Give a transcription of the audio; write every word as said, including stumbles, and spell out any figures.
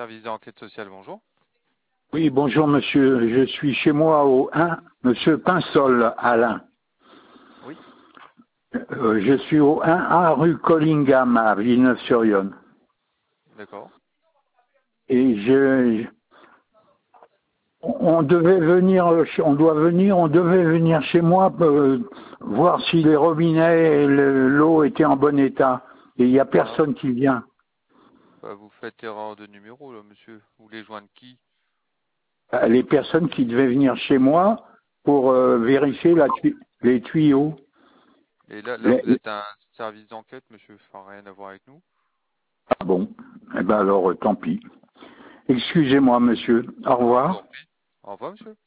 service d'enquête sociale, bonjour. Oui, bonjour monsieur. Je suis chez moi au un, monsieur Pinsol, Alain. Oui. Euh, je suis au un A rue Collingham à Villeneuve-sur-Yonne. D'accord. Et je, on devait venir, on doit venir, on devait venir chez moi euh, voir si les robinets et le- l'eau étaient en bon état. Et il n'y a Ah, personne qui vient. bah, vous faites erreur de numéro, là, monsieur. Vous voulez joindre qui? Euh, Les personnes qui devaient venir chez moi pour euh, vérifier la tui- les tuyaux. Et là, là, Les- vous êtes un service d'enquête, monsieur. Enfin, rien à voir avec nous. ah bon, eh ben alors euh, tant pis. Excusez-moi monsieur. Au Je vous en revoir. prie. Au revoir, monsieur.